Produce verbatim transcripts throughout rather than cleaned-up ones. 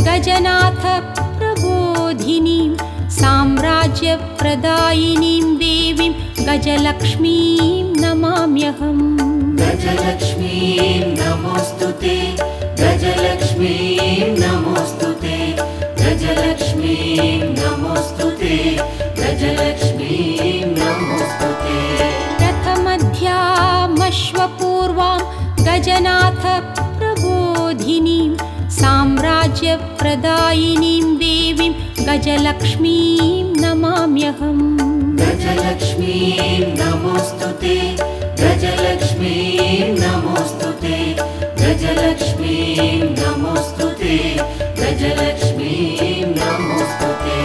गजनाथ प्रबोधिनीं साम्राज्यप्रदायिनीं देवीं गजलक्ष्मीं नमाम्यहम्। गजलक्ष्मीं नमोऽस्तुते, गजलक्ष्मीं नमोऽस्तुते, गजलक्ष्मीं नमोऽस्तुते, गजलक्ष्मीं नमोऽस्तुते। रथमध्यामश्वपूर्वां गजनाथ प्रबोधिनीं साम्राज्यप्रदायिनीं देवीं गजलक्ष्मीं नमाम्यहम्। गजलक्ष्मीं नमोऽस्तुते, गजलक्ष्मीं नमोऽस्तुते, गजलक्ष्मीं नमोऽस्तुते, गजलक्ष्मीं नमोऽस्तुते।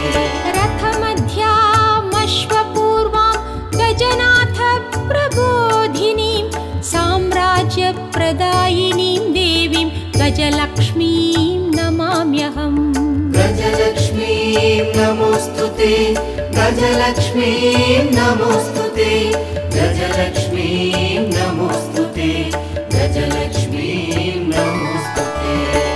रथमध्यामश्वपूर्वां गजनाथ प्रबोधिनीं साम्राज्यप्रदायिनीं देवीं गजलक्ष्मीं नमाम्यहम्। गजलक्ष्मीं नमोऽस्तुते, गजलक्ष्मीं नमोऽस्तुते, गजलक्ष्मीं नमोऽस्तुते, गजलक्ष्मीं नमोऽस्तुते।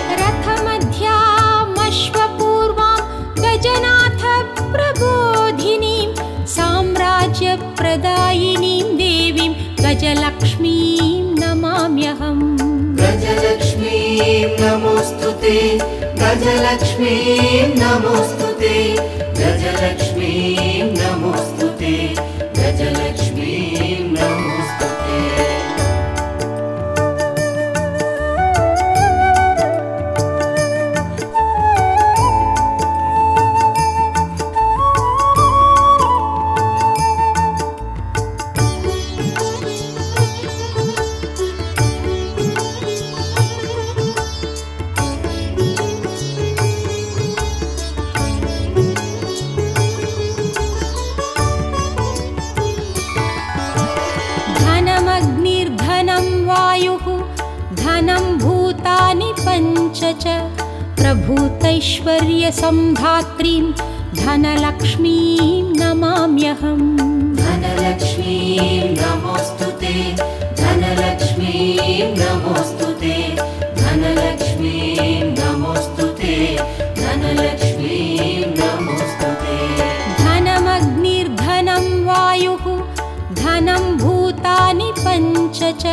रथमध्यामश्वपूर्वां गजनाथ प्रबोधिनीं साम्राज्यप्रदायिनीं देवीं गजलक्ष्मीं नमाम्यहम्। गजलक्ष्मीं नमोऽस्तुते, गजलक्ष्मीं नमोऽस्तुते, गजलक्ष्मीं नमोऽस्तुते, गजलक्ष्मीं नमोऽस्तुते। धनमग्निर्धनं वायुः धनं भूतानि पञ्च च प्रभूतैश्वर्यसम्धात्रीं धनलक्ष्मीं नमाम्यहम्। धनलक्ष्मीं नमोऽस्तुते, धनलक्ष्मीं नमोऽस्तुते, धनलक्ष्मीं नमोऽस्तुते, धनलक्ष्मीं नमोऽस्तुते। धनमग्निर्धनं वायुः धनं भूतानि पञ्च च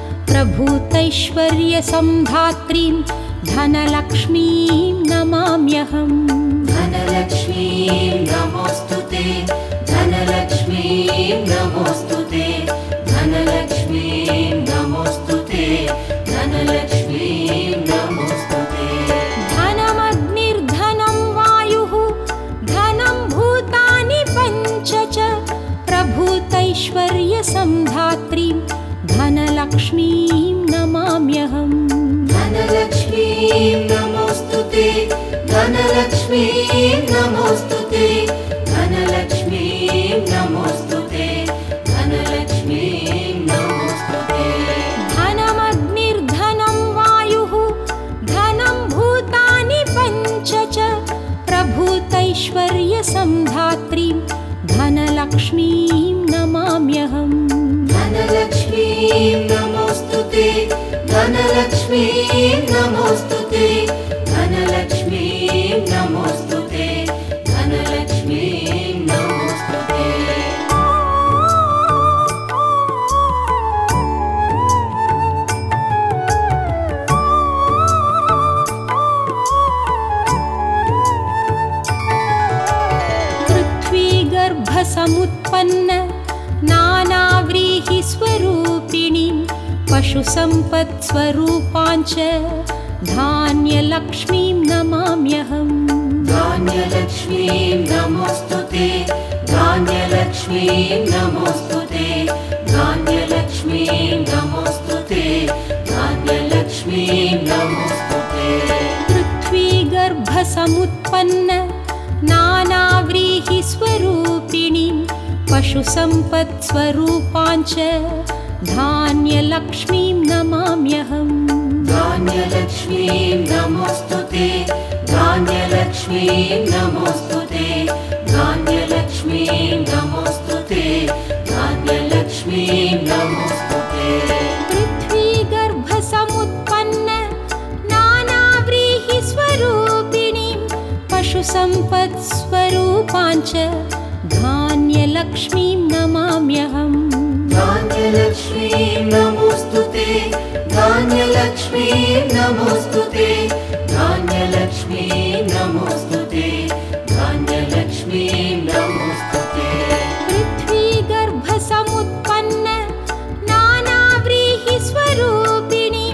प्रभूतैश्वर्यसम्धात्रीं धनलक्ष्मीं नमाम्यहम्। धनलक्ष्मीं नमोऽस्तुते, धनलक्ष्मीं नमोऽस्तुते, धनलक्ष्मीं नमोऽस्तुते, धनलक्ष्मीं नमोऽस्तुते। धनमग्निर्धनं वायुः धनं भूतानि पञ्च च प्रभूतैश्वर्यसम्धात्रीं धनलक्ष्मीं नमाम्यहम्। धनलक्ष्मीं नमोऽस्तुते, धनलक्ष्मीं नमोऽस्तुते, धनलक्ष्मीं नमोऽस्तुते, धनलक्ष्मीं नमोऽस्तुते। धनमग्निर्धनं वायुः धनं भूतानि पञ्च च प्रभूतैश्वर्यसम्धात्रीं धनलक्ष्मीं नमाम्यहम्। धनलक्ष्मीं नमोऽस्तुते, धनलक्ष्मीं नमोऽस्तुते, धनलक्ष्मीं नमोऽस्तुते, धनलक्ष्मीं नमोऽस्तुते। पृथ्वीगर्भसमुत्पन्न नानाव्रीहिस्वरूपिणीं पशुसम्पत्स्वरूपाञ्च धान्यलक्ष्मीं नमाम्यहम्। धान्यलक्ष्मीं नमोऽस्तुते, धान्यलक्ष्मीं नमोऽस्तुते, धान्यलक्ष्मीं नमोऽस्तुते, धान्यलक्ष्मीं नमोऽस्तुते। पृथ्वीगर्भसमुत्पन्न नानाव्रीहिस्वरूपिणीं पशुसम्पत्स्वरूपाञ्च धान्यलक्ष्मीं नमाम्यहम्। धान्यलक्ष्मीं नमोऽस्तुते, धान्यलक्ष्मीं नमोऽस्तुते, धान्यलक्ष्मीं नमोऽस्तुते, धान्यलक्ष्मीं नमोऽस्तुते। पृथ्वीगर्भसमुत्पन्न नानाव्रीहिस्वरूपिणीं पशुसम्पत्स्वरूपाञ्च धान्यलक्ष्मीं नमाम्यहम् धान्यलक्ष्मीं नमोऽस्तुते धान्यलक्ष्मीं नमोऽस्तुते धान्यलक्ष्मीं नमोऽस्तुते धान्यलक्ष्मीं नमोऽस्तुते पृथ्वीगर्भसमुत्पन्न नानाव्रीहिस्वरूपिणीं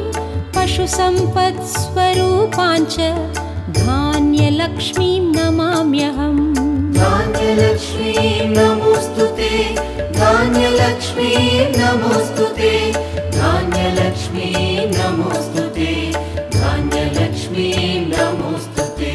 पशुसम्पत्स्वरूपाञ्च धान्यलक्ष्मीं नमाम्यहम् धान्यलक्ष्मीं नमोऽस्तुते धान्यलक्ष्मीं नमोऽस्तुते धान्यलक्ष्मीं नमोऽस्तुते धान्यलक्ष्मीं नमोऽस्तुते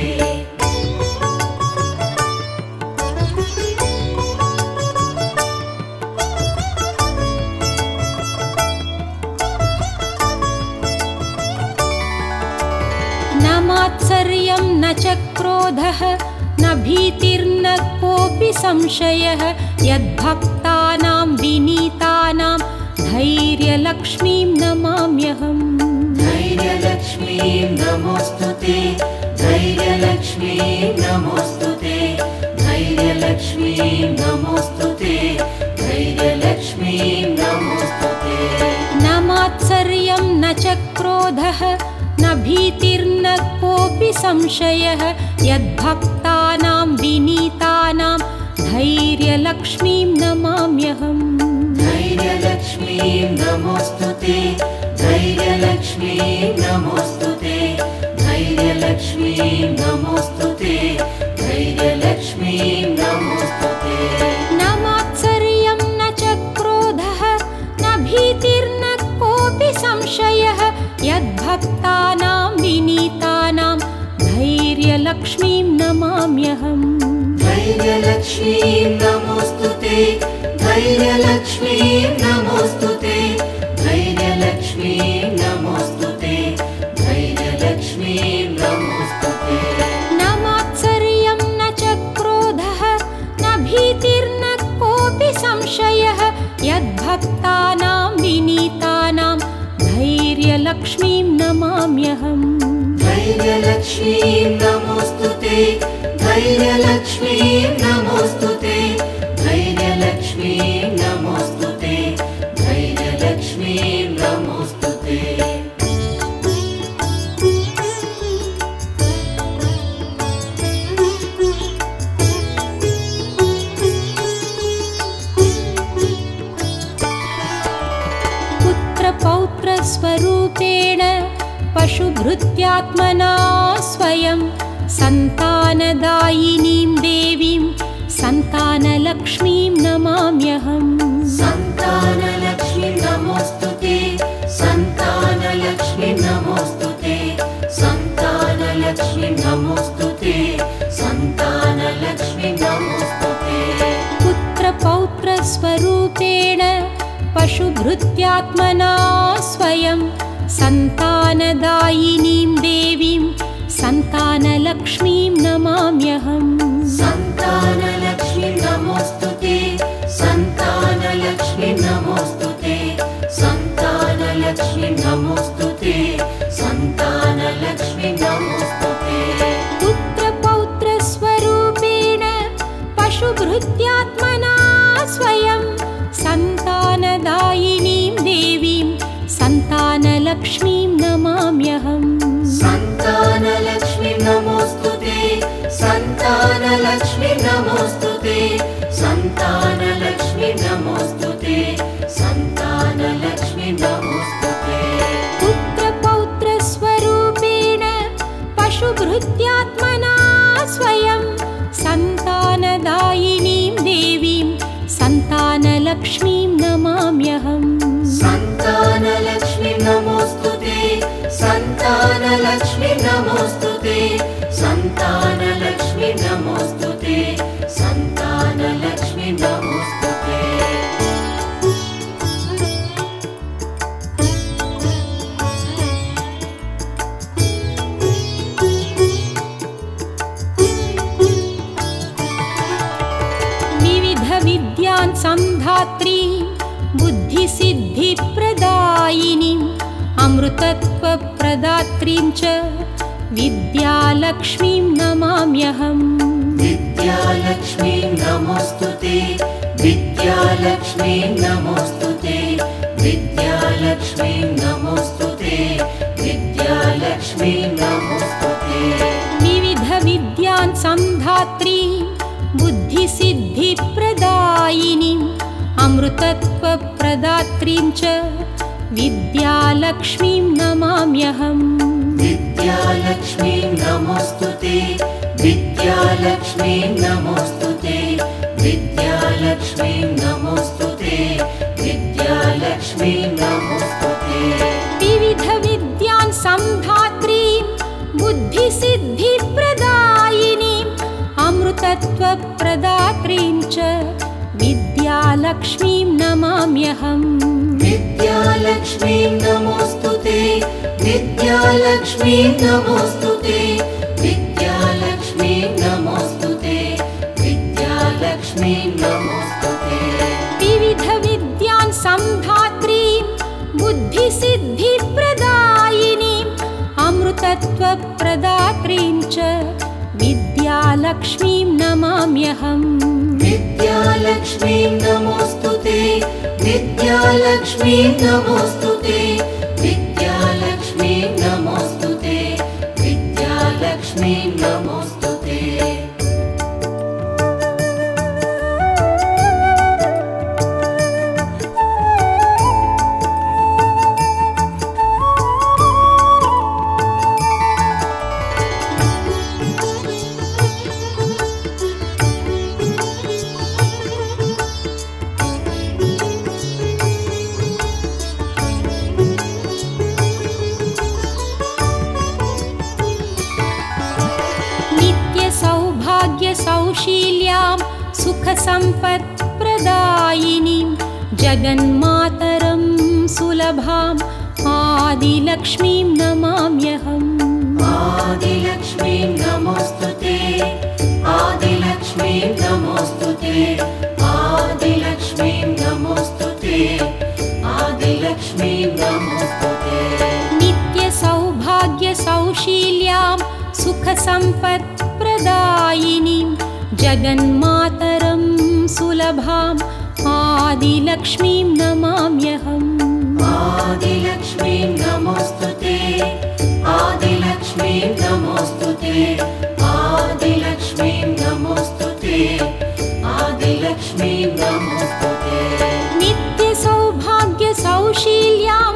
न मात्सर्यं न च क्रोधः न भीतिर्न कोऽपि संशयः यद्भक्तानां विनीतानां धैर्यलक्ष्मीं नमाम्यहम् धैर्यलक्ष्मीं नमोऽस्तुते धैर्यलक्ष्मीं नमोऽस्तुते धैर्यलक्ष्मीं नमोऽस्तुते धैर्यलक्ष्मीं नमोऽस्तुते न मात्सर्यं न च क्रोधः न भीतिर्न कोऽपि संशयः यद्भक्तानां विनीतानां धैर्यलक्ष्मीं नमाम्यहम् धैर्यलक्ष्मीं नमोऽस्तुते धैर्यलक्ष्मीं नमोऽस्तुते धैर्यलक्ष्मीं नमोऽस्तुते धैर्यलक्ष्मीं नमोऽस्तुते न मात्सर्यं न च क्रोधः न भीतिर्न कोऽपि संशयः यद्भक्तानां विनीतानां धैर्यलक्ष्मीं नमाम्यहम् धैर्यलक्ष्मीं नमोऽस्तुते धैर्यलक्ष्मीं नमोऽस्तुते धैर्यलक्ष्मीं नमोऽस्तुते धैर्यलक्ष्मीं नमोऽस्तुते न मात्सर्यं न च क्रोधः न भीतिर्न कोऽपि संशयः यद्भक्तानां विनीतानां धैर्यलक्ष्मीं नमाम्यहम् धैर्यलक्ष्मीं नमोऽस्तुते धैर्यलक्ष्मीं नमोऽस्तुते धैर्यलक्ष्मीं नमोऽस्तुते धैर्यलक्ष्मीं नमोऽस्तुते पुत्रपौत्रस्वरूपेण पशुभृत्यात्मना स्वयं सन्तानदायिनीं देवीं सन्तानलक्ष्मीं नमाम्यहम् सन्तानलक्ष्मीं नमोऽस्तुते सन्तानलक्ष्मीं नमोऽस्तुते सन्तानलक्ष्मीं नमोऽस्तुते सन्तानलक्ष्मीं नमोऽस्तुते पुत्रपौत्रस्वरूपेण पशुभृत्यात्मना स्वयं सन्तानदायिनीं देवीं सन्तानलक्ष्मीं नमाम्यहम् सन्तानलक्ष्मीं नमोऽस्तुते सन्तानलक्ष्मीं नमोऽस्तुते सन्तानलक्ष्मीं नमोऽस्तुते सन्तानलक्ष्मीं नमोऽस्तुते पुत्रपौत्रस्वरूपेण पशुभृत्यात्मना स्वयं सन्तानदायिनीं देवीं सन्तानलक्ष्मीं नमाम्यहम् सन्तानलक्ष्मीं नमोऽस्तुते सन्तानलक्ष्मीं नमोऽस्तुते सन्तानलक्ष्मीं नमोऽस्तुते सन्तानलक्ष्मीं नमोऽस्तुते पुत्रपौत्रस्वरूपेण पशुभृत्यात्मना स्वयं सन्तानदायिनीं देवीं सन्तानलक्ष्मीं नमाम्यहम् सन्तानलक्ष्मीं नमोऽस्तुते सन्तानलक्ष्मीं नमोऽस्तुते सन्तानलक्ष्मीं नमोऽस्तुते सन्तानलक्ष्मीं नमोऽस्तुते विविधविद्यान् संधात्री बुद्धिसिद्धिप्रदायिनीम् अमृतत्वप्रदात्रीं च विद्यालक्ष्मीं नमाम्यहम् विद्यालक्ष्मीं नमोऽस्तु ते विद्यालक्ष्मीं नमोऽस्तु ते विद्यालक्ष्मीं नमोऽस्तु ते विद्यालक्ष्मीं नमोऽस्तु ते विविध विद्यान् संधात्री बुद्धिसिद्धिप्रदायिनीम् अमृतत्वप्रदात्रीं च विद्यालक्ष्मीं नमाम्यहम् विद्यालक्ष्मीं नमोऽस्तु ते विद्यालक्ष्मीं नमोऽस्तु ते विद्यालक्ष्मीं नमोऽस्तु ते विद्यालक्ष्मीं नमोऽस्तु ते विविध विद्यान् संधात्रीं बुद्धिसिद्धिप्रदायिनीम् अमृतत्वप्रदात्रीं च विद्यालक्ष्मीं नमाम्यहम् विद्यालक्ष्मीं नमोऽस्तु ते विद्यालक्ष्मीं नमोऽस्तु ते विद्यालक्ष्मीं नमोऽस्तु ते विद्यालक्ष्मीं नमोऽस्तु ते विविध विद्यान् संधात्रीं बुद्धिसिद्धिप्रदायिनीम् अमृतत्वप्रदात्रीं च विद्यालक्ष्मीं नमाम्यहम् विद्यालक्ष्मीं नमोऽस्तु ते विद्यालक्ष्मीं नमोऽस्तु ते विद्यालक्ष्मीं नमोऽस्तु ते विद्यालक्ष्मीं नमोऽस्तु ते सौशील्यां सुखसम्पत्प्रदायिनीं जगन्मातरं सुलभाम् आदिलक्ष्मीं नमाम्यहम् आदिलक्ष्मीं नमोऽस्तु ते आदिलक्ष्मीं नमोऽस्तु ते आदिलक्ष्मीं नमोऽस्तु ते आदिलक्ष्मीं नमोऽस्तु ते नित्यसौभाग्यसौशील्यां सुखसम्पत्प्रदायिनीं जगन्मातरं सुलभाम् आदिलक्ष्मीं नमाम्यहम् आदिलक्ष्मीं नमोऽस्तु ते आदिलक्ष्मीं नमोऽस्तु ते आदिलक्ष्मीं नमोऽस्तु ते आदिलक्ष्मीं नमोऽस्तु ते नित्यसौभाग्यसौशील्यां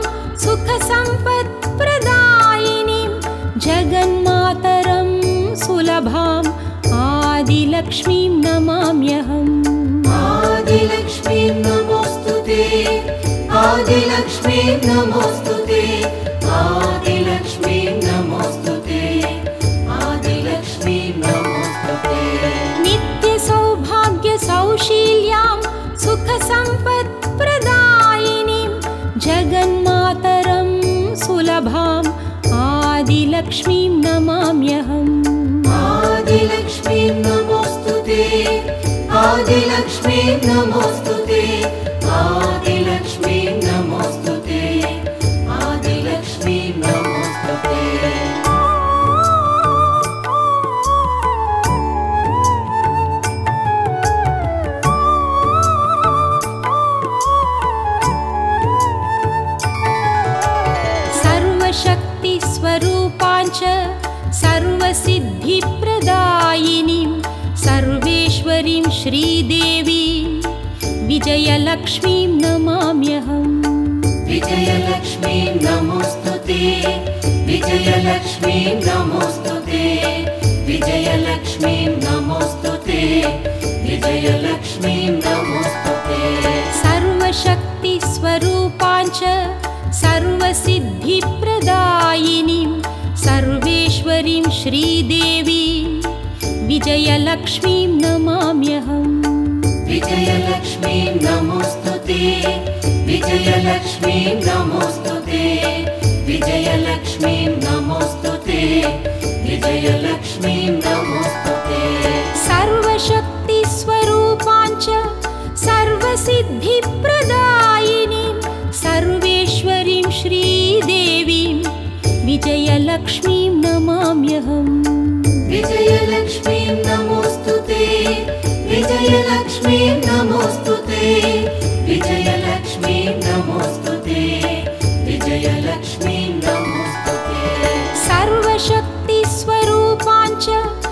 सुखसम्पत्प्रदायिनीं जगन्मातरं सुलभाम् आदिलक्ष्मीं नमाम्यहम् आदिलक्ष्मीं नमोऽस्तु ते आदिलक्ष्मीं नमोऽस्तु ते आदिलक्ष्मीं नमोऽस्तु ते आदिलक्ष्मीं नमोऽस्तु ते नित्यसौभाग्यसौशील्यां सुखसम्पत्प्रदायिनीं जगन्मातरं सुलभाम् आदिलक्ष्मीं नमाम्यहम् आदिलक्ष्मीं नमोऽस्तु ते आदिलक्ष्मीं नमोऽस्तु ते आदिलक्ष्मीं नमोऽस्तु ते आदिलक्ष्मीं नमोऽस्तु ते सर्वशक्तिस्वरूपाञ्च सर्वसिद्धिप्रदायिनीं सर्वेश्वरीं श्रीदेवीं विजयलक्ष्मीं नमाम्यहम् विजयलक्ष्मीं नमोऽस्तु ते विजयलक्ष्मीं नमोऽस्तु ते विजयलक्ष्मीं नमोऽस्तु ते विजयलक्ष्मीं नमोऽस्तु ते सर्वशक्तिस्वरूपाञ्च सर्वसिद्धिप्रदायिनीं सर्वेश्वरीं श्रीदेवीं विजयलक्ष्मीं नमाम्यहम् विजयलक्ष्मीं नमोऽस्तु ते विजयलक्ष्मीं नमोऽस्तु ते विजयलक्ष्मीं नमोऽस्तु ते विजयलक्ष्मीं नमोऽस्तु ते सर्वशक्तिस्वरूपाञ्च सर्वसिद्धिप्रदायिनीं सर्वेश्वरीं श्रीदेवीं विजयलक्ष्मीं नमाम्यहम् नमाम्यहम्। विजयलक्ष्मीं नमोऽस्तु ते, विजयलक्ष्मीं नमोऽस्तु ते, विजयलक्ष्मीं नमोऽस्तु ते, विजयलक्ष्मीं नमोऽस्तु ते। सर्वशक्तिस्वरूपाञ्च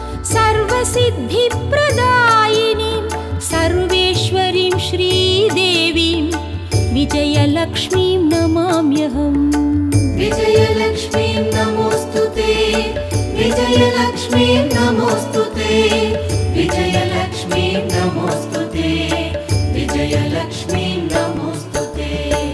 सर्वसिद्धिप्रदायिनीं सर्वेश्वरीं श्रीदेवीं विजयलक्ष्मीं नमाम्यहम्। विजयलक्ष्मीं नमोऽस्तु ते, विजयलक्ष्मीं नमोऽस्तु ते, विजयलक्ष्मीं नमोऽस्तु ते, विजयलक्ष्मीं नमोऽस्तु ते।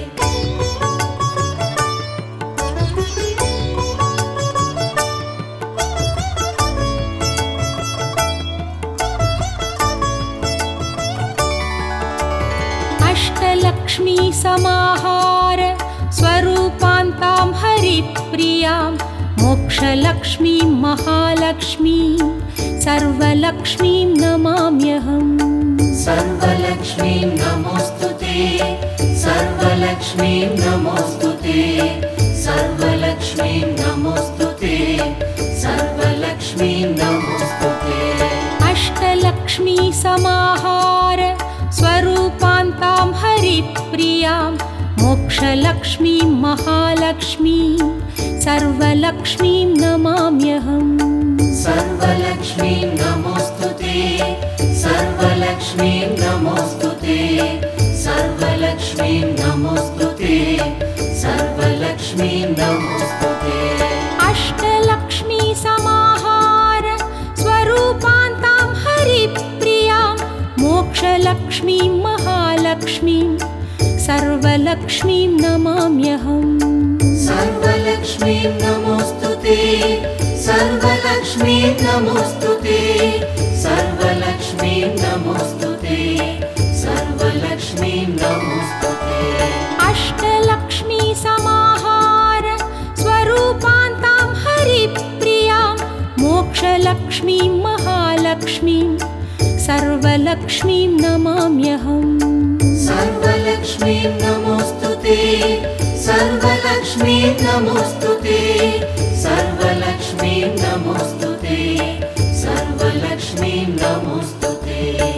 अष्टलक्ष्मी समाहार स्वरूपान्तां हरिप्रियां मोक्षलक्ष्मीं महालक्ष्मीं सर्वलक्ष्मीं नमाम्यहम्। सर्वलक्ष्मीं नमोऽस्तु ते, सर्वलक्ष्मीं नमोऽस्तु ते, सर्वलक्ष्मीं नमोऽस्तु ते, सर्वलक्ष्मीं नमोऽस्तु ते। अष्टलक्ष्मी समाहार स्वरूपान्तां हरिप्रियां मोक्षलक्ष्मीं महालक्ष्मीं सर्वलक्ष्मीं नमाम्यहम्। सर्वलक्ष्मीं नमोऽस्तु ते, सर्वलक्ष्मीं नमोऽस्तु ते, सर्वलक्ष्मीं नमोऽस्तु ते, सर्वलक्ष्मीं नमोऽस्तु ते। अष्टलक्ष्मी समाहार स्वरूपान्तां हरिप्रियां मोक्षलक्ष्मीं महालक्ष्मीं सर्वलक्ष्मीं नमाम्यहम्। सर्वलक्ष्मीं नमोऽस्तु ते, सर्वलक्ष्मीं नमोऽस्तु ते, सर्वलक्ष्मीं नमोऽस्तु ते, सर्वलक्ष्मीं नमोऽस्तु ते। अष्टलक्ष्मी समाहार स्वरूपान्तां हरिप्रियां मोक्षलक्ष्मीं महालक्ष्मीं सर्वलक्ष्मीं नमाम्यहम्। सर्वलक्ष्मीं नमोऽस्तु ते, सर्वलक्ष्मीं नमोऽस्तु ते, सर्वलक्ष्मीं नमोऽस्तु ते, सर्वलक्ष्मीं नमोऽस्तु ते।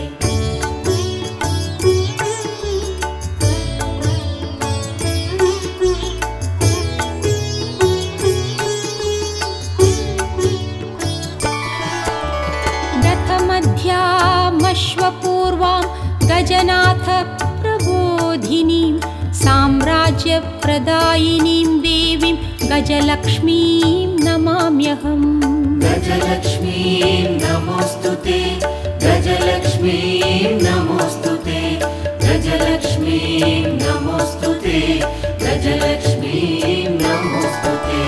रथमध्यामश्वपूर्वां गजनाथ प्रबोधिनीं साम्राज्यप्रदायिनीं देवीं गजलक्ष्मीं नमाम्यहम्। गजलक्ष्मीं नमोऽस्तु ते, गजलक्ष्मीं नमोऽस्तु ते, गजलक्ष्मीं नमोऽस्तु ते, गजलक्ष्मीं नमोऽस्तु ते।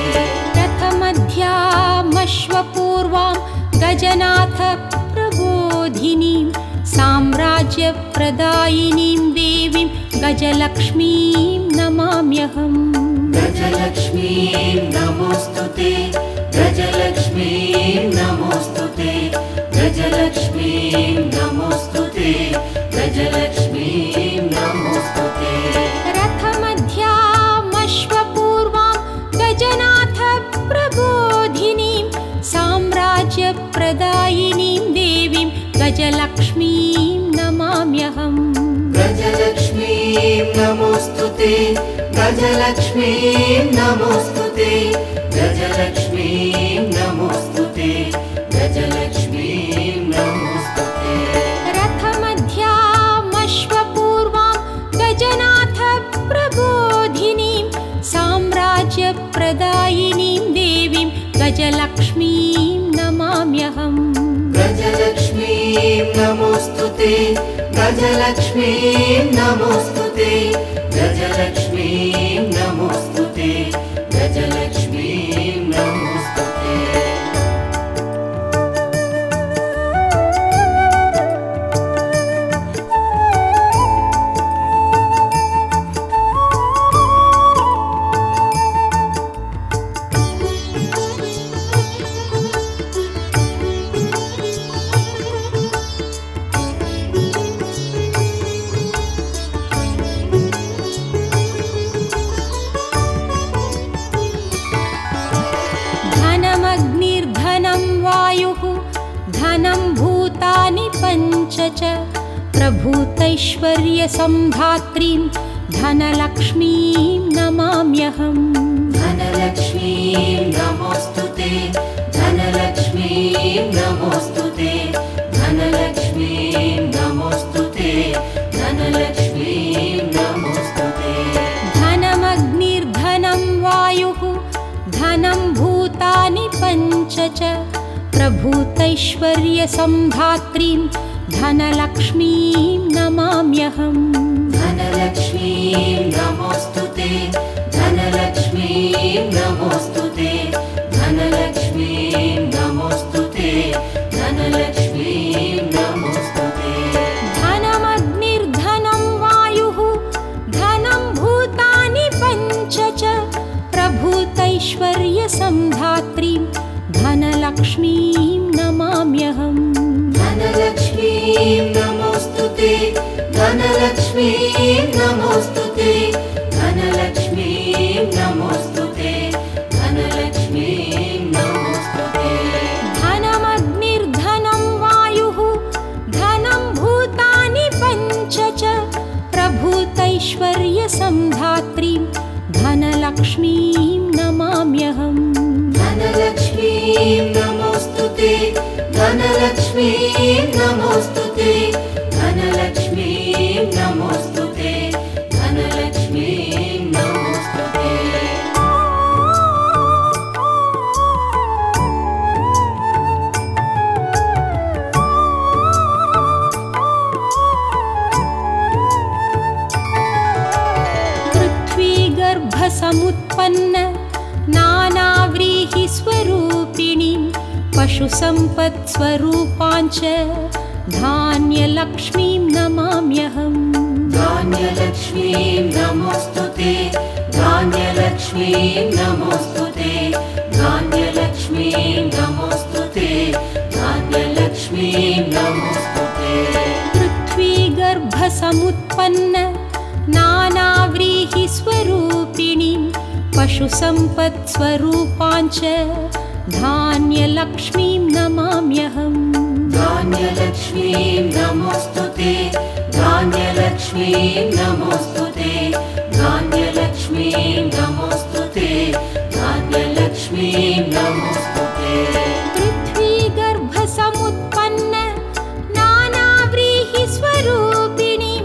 रथमध्यामश्वपूर्वां गजनाथ प्रबोधिनीं साम्राज्यप्रदायिनीं देवीं गजलक्ष्मीं नमाम्यहम्। गजलक्ष्मीं नमोऽस्तु ते, गजलक्ष्मीं नमोऽस्तु ते, गजलक्ष्मीं नमोऽस्तु ते, गजलक्ष्मीं नमोऽस्तु ते। रथमध्यामश्वपूर्वां गजनाथ प्रबोधिनीं साम्राज्यप्रदायिनीं देवीं गजलक्ष्मीं नमाम्यहम्। गजलक्ष्मीं नमोऽस्तु ते, गजलक्ष्मीं नमोऽस्तु ते, गजलक्ष्मीं नमोऽस्तु ते, गजलक्ष्मीं नमोऽस्तु ते। रथमध्यामश्वपूर्वां गजनाथ प्रबोधिनीं साम्राज्यप्रदायिनीं देवीं गजलक्ष्मीं नमाम्यहम्। गजलक्ष्मीं नमोऽस्तु ते, गजलक्ष्मीं नमोऽस्तु ते, गजलक्ष्मीं नमोऽस्तु ते, गजलक्ष्मीं नमोऽस्तु ते। धनं भूतानि पञ्च च प्रभूतैश्वर्यसम्धात्रीं धनलक्ष्मीं नमाम्यहम् धनलक्ष्मीं नमोऽस्तुते धनलक्ष्मीं नमोऽस्तुते धनलक्ष्मीं नमोऽस्तुते धनलक्ष्मीं नमोऽस्तुते धनमग्निर्धनं वायुः धनं भूतानि पञ्च च प्रभूतैश्वर्यसम्धात्रीं धनलक्ष्मीं नमाम्यहम् धनलक्ष्मीं नमोऽस्तुते धनलक्ष्मीं नमोऽस्तुते धनलक्ष्मीं नमोऽस्तुते धनलक्ष्मीं नमोऽस्तुते धनमग्निर्धनं वायुः धनं भूतानि पञ्च च प्रभूतैश्वर्यसम्धात्रीं धनलक्ष्मीं नमाम्यहम् धनलक्ष्मीं नमोऽस्तुते धनलक्ष्मीं नमोऽस्तुते धनलक्ष्मीं नमोऽस्तुते धनलक्ष्मीं नमोऽस्तुते धनमग्निर्धनं वायुः धनं भूतानि पञ्च च प्रभूतैश्वर्यसम्धात्रीं धनलक्ष्मीं नमाम्यहम् धनलक्ष्मीं नमोऽस्तुते धनलक्ष्मीं नमोऽस्तुते धनलक्ष्मीं नमोऽस्तुते धनलक्ष्मीं नमोऽस्तुते पृथ्वीगर्भसमुत्पन्न नानाव्रीहिस्वरूपिणीं पशुसम्पत्स्वरूपाञ्च धान्यलक्ष्मीं नमाम्यहम् धान्यलक्ष्मीं नमोऽस्तुते धान्यलक्ष्मीं नमोऽस्तुते धान्यलक्ष्मीं नमोऽस्तुते धान्यलक्ष्मीं नमोऽस्तुते पृथ्वीगर्भसमुत्पन्न नानाव्रीहिस्वरूपिणीं पशुसम्पत्स्वरूपाञ्च धान्यलक्ष्मीं नमाम्यहम् धान्यलक्ष्मीं नमोऽस्तुते धान्यलक्ष्मीं नमोऽस्तुते धान्यलक्ष्मीं नमोऽस्तुते धान्यलक्ष्मीं नमोऽस्तुते पृथ्वीगर्भसमुत्पन्न नानाव्रीहिस्वरूपिणीं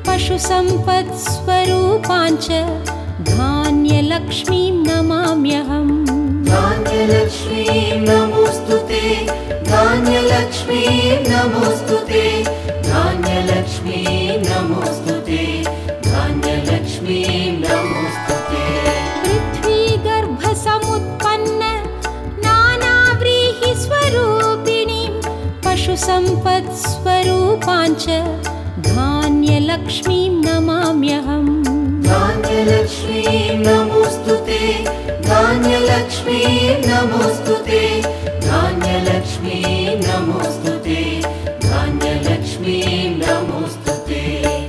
पशुसम्पत्स्वरूपाञ्च धान्यलक्ष्मीं नमाम्यहम् धान्यलक्ष्मीं नमोऽस्तुते धान्यलक्ष्मीं नमोऽस्तुते धान्यलक्ष्मीं नमोऽस्तुते धान्यलक्ष्मीं नमोऽस्तुते पृथ्वीगर्भसमुत्पन्न नानाव्रीहिस्वरूपिणीं पशुसम्पत्स्वरूपाञ्च धान्यलक्ष्मीं नमाम्यहम् धान्यलक्ष्मीं नमोऽस्तुते धान्यलक्ष्मीं नमोऽस्तुते धान्यलक्ष्मीं नमोऽस्तुते धान्यलक्ष्मीं नमोऽस्तुते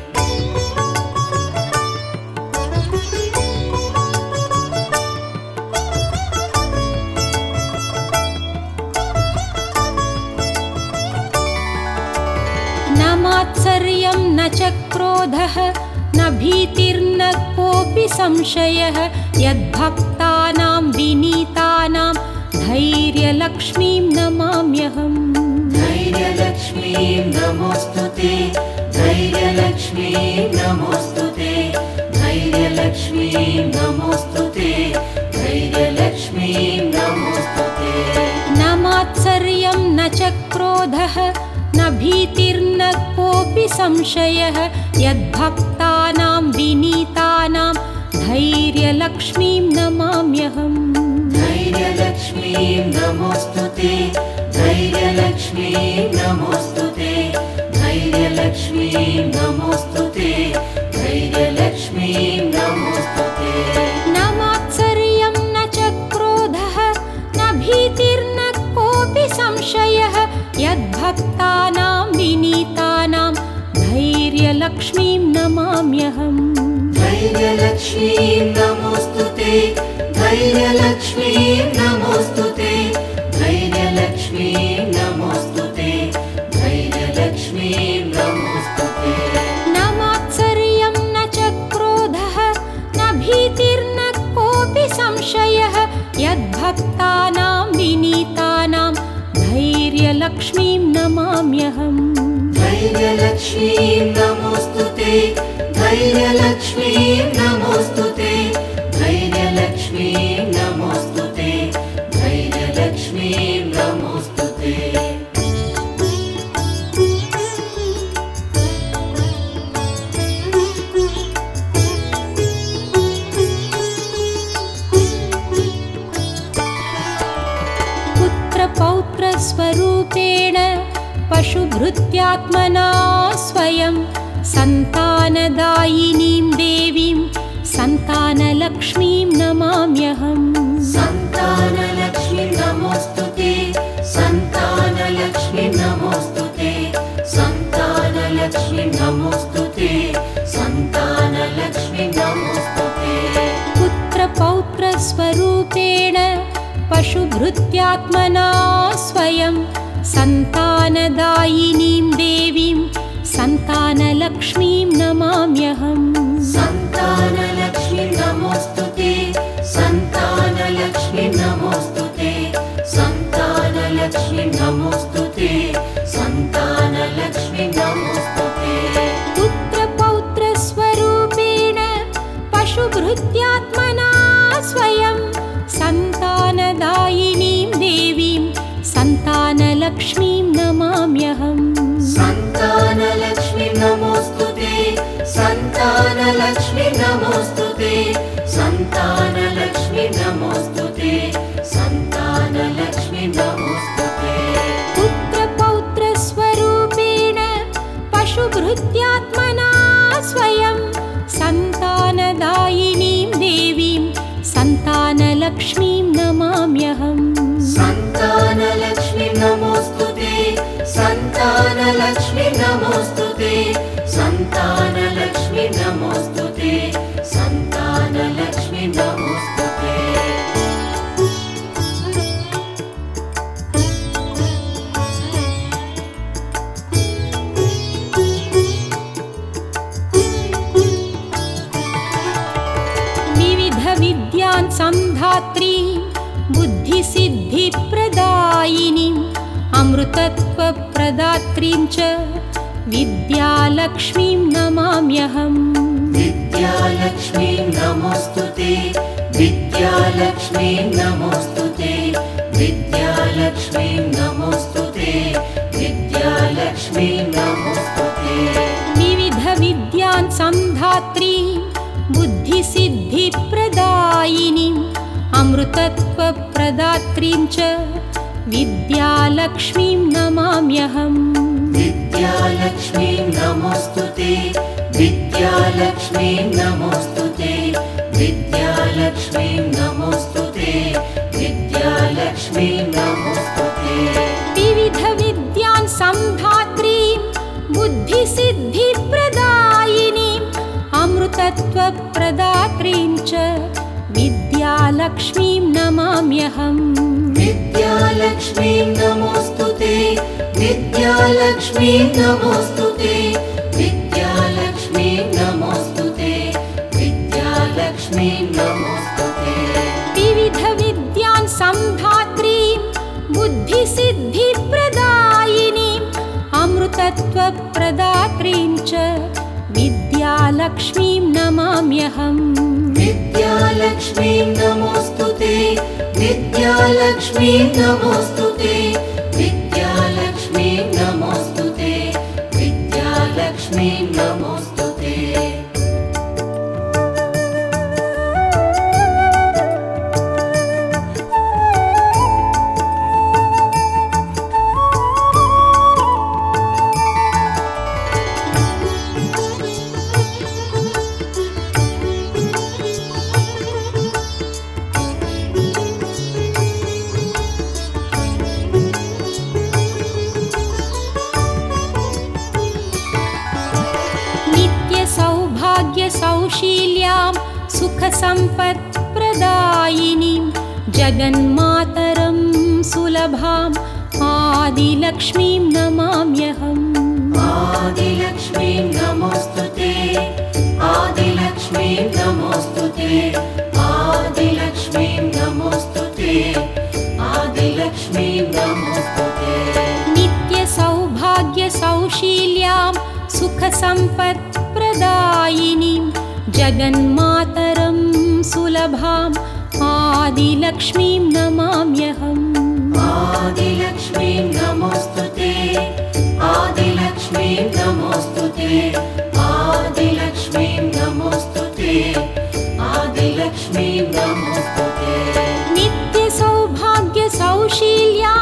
न मात्सर्यं न च क्रोधः न भीतिर्न कोऽपि संशयः यद्भक्तानां विनीतानां धैर्यलक्ष्मीं नमाम्यहम् धैर्यलक्ष्मीं नमोऽस्तुते धैर्यलक्ष्मीं नमोऽस्तुते धैर्यलक्ष्मीं नमोऽस्तुते धैर्यलक्ष्मीं नमोऽस्तुते न मात्सर्यं न च क्रोधः न भीतिर्न कोऽपि संशयः यद्भक्तानां विनीतानां धैर्यलक्ष्मीं नमाम्यहम् धैर्यलक्ष्मीं नमोऽस्तुते धैर्यलक्ष्मीं नमोऽस्तुते धैर्यलक्ष्मीं नमोऽस्तुते धैर्यलक्ष्मीं नमोऽस्तुते न मात्सर्यं न च क्रोधः न भीतिर्न कोऽपि संशयः यद्भक्तानां विनीतानां धैर्यलक्ष्मीं नमाम्यहम् धैर्यलक्ष्मीं नमोऽस्तुते धैर्यलक्ष्मीं नमोऽस्तुते धैर्यलक्ष्मीं नमोऽस्तुते यद्भक्तानां विनीतानां धैर्यलक्ष्मीं नमाम्यहम् धैर्यलक्ष्मीं नमोऽस्तुते धैर्यलक्ष्मीं नमोऽस्तुते धैर्यलक्ष्मीं नमोऽस्तुते धैर्यलक्ष्मीं नमोऽस्तुते पुत्रपौत्रस्वरूपेण पशुभृत्यात्मना स्वयं सन्तानदायिनीं देवीं सन्तानलक्ष्मीं नमाम्यहम् सन्तानलक्ष्मीं नमोऽस्तुते सन्तानलक्ष्मीं नमोऽस्तुते सन्तानलक्ष्मीं नमोऽस्तुते सन्तानलक्ष्मीं नमोऽस्तुते पुत्रपौत्रस्वरूपेण पशुभृत्यात्मना स्वयं सन्तानदायिनीं देवीं सन्तानलक्ष्मीं नमाम्यहम् सन्तानलक्ष्मीं नमोऽस्तुते सन्तानलक्ष्मीं नमोऽस्तुते सन्तानलक्ष्मीं नमोऽस्तुते सन्तानलक्ष्मीं नमोऽस्तुते पुत्रपौत्रस्वरूपेण पशुभृत्यात्मना स्वयं सन्तानदायिनीं देवीं सन्तानलक्ष्मीं नमाम्यहम् सन्तानलक्ष्मीं नमोऽस्तुते सन्तानलक्ष्मीं नमोऽस्तुते सन्तानलक्ष्मीं नमोऽस्तुते सन्तानलक्ष्मीं नमोऽस्तुते पुत्रपौत्रस्वरूपेण पशुभृत्यात्मना स्वयं सन्तानदायिनीं देवीं सन्तानलक्ष्मीं नमाम्यहम् सन्तानलक्ष्मीं नमोऽस्तुते सन्तानलक्ष्मीं नमोऽस्तुते सन्तानलक्ष्मीं नमोऽस्तुते सन्तानलक्ष्मीं नमोऽस्तुते विविधविद्यान् संधात्री बुद्धिसिद्धिप्रदायिनीम् अमृतत्वप्रदात्रीं च विद्यालक्ष्मीं नमाम्यहम् विद्यालक्ष्मीं नमोऽस्तुते विद्यालक्ष्मीं नमोऽस्तुते विद्यालक्ष्मीं नमोऽस्तुते विद्यालक्ष्मीं नमोऽस्तुते विविधविद्यान् संधात्री बुद्धिसिद्धिप्रदायिनीम् अमृतत्वप्रदात्रीं च विद्यालक्ष्मीं नमाम्यहम् विद्यालक्ष्मीं नमोऽस्तुते विद्यालक्ष्मीं नमोऽस्तुते विद्यालक्ष्मीं नमोऽस्तुते विद्यालक्ष्मीं नमोऽस्तुते विविधविद्यान् संधात्रीं बुद्धिसिद्धिप्रदायिनीम् अमृतत्वप्रदात्रीं च विद्यालक्ष्मीं नमाम्यहम् विद्यालक्ष्मीं नमोऽस्तुते विद्यालक्ष्मीं नमोऽस्तुते विद्यालक्ष्मीं नमोऽस्तुते विद्यालक्ष्मीं नमोऽस्तुते विविधविद्यान् संधात्रीं बुद्धिसिद्धिप्रदायिनीम् अमृतत्वप्रदात्रीं च विद्यालक्ष्मीं नमाम्यहम् विद्यालक्ष्मीं नमोऽस्तुते विद्यालक्ष्मीं नमोऽस्तुते विद्यालक्ष्मीं नमोऽस्तुते विद्यालक्ष्मीं नमोऽस्तुते सौशील्यां सुखसम्पत्प्रदायिनीं जगन्मातरं सुलभाम् आदिलक्ष्मीं नमाम्यहम् आदिलक्ष्मीं नमोऽस्तुते आदिलक्ष्मीं नमोऽस्तुते आदिलक्ष्मीं नमोऽस्तुते सुखसम्पत्प्रदायिनीं जगन्मातरं सुलभाम् आदिलक्ष्मीं नमाम्यहम्। आदिलक्ष्मीं नमोऽस्तुते, आदिलक्ष्मीं नमोऽस्तुते, आदिलक्ष्मीं नमोऽस्तुते, आदिलक्ष्मीं नमोऽस्तुते। नित्यसौभाग्यसौशील्यां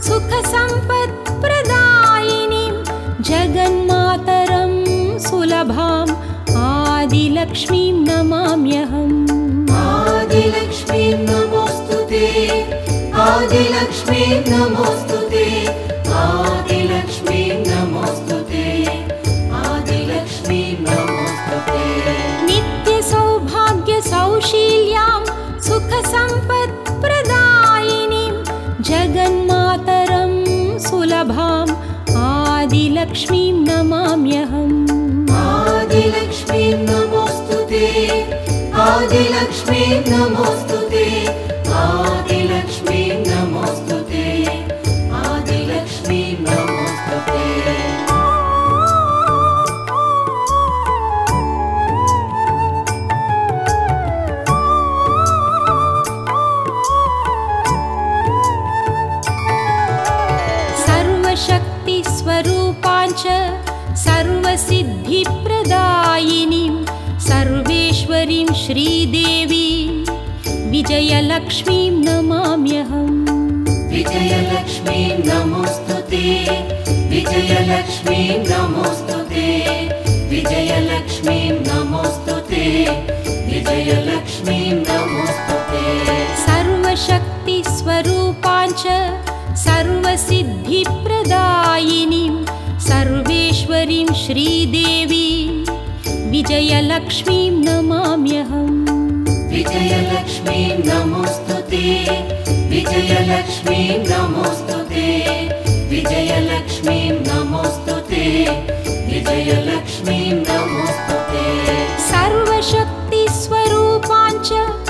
सुखसम्पत्प्रदायिनीं जगन्मातरं सुलभाम् आदिलक्ष्मीं नमाम्यहम्। आदिलक्ष्मीं नमोऽस्तुते, आदिलक्ष्मीं नमोऽस्तुते, आदिलक्ष्मीं नमोऽस्तुते, आदिलक्ष्मीं नमोऽस्तुते। नित्यसौभाग्यसौशील्यां सुखसम्पत्प्रदायिनीं जगन्मातरं सुलभाम् आदिलक्ष्मीं नमाम्यहम्। आदिलक्ष्मीं नमोऽस्तुते, आदिलक्ष्मीं नमोऽस्तुते, आदिलक्ष्मीं नमोऽस्तुते, आदिलक्ष्मीं नमोऽस्तुते। सर्वशक्तिस्वरूपाञ्च सर्वसिद्धिप्रदायिनीं सर्वेश्वरीं श्रीदेवीं विजयलक्ष्मीं नमाम्यहम्। विजयलक्ष्मीं नमोऽस्तुते, विजयलक्ष्मीं नमोऽस्तुते, विजयलक्ष्मीं नमोऽस्तुते, विजयलक्ष्मीं नमोऽस्तुते। सर्वशक्तिस्वरूपाञ्च सर्वसिद्धिप्रदायिनीं सर्वेश्वरीं श्रीदेवीं विजयलक्ष्मीं नमाम्यहम्। विजयलक्ष्मीं नमोऽस्तुते, विजयलक्ष्मीं नमोऽस्तुते, विजयलक्ष्मीं नमोऽस्तुते, विजयलक्ष्मीं नमोऽस्तुते। सर्वशक्तिस्वरूपाञ्च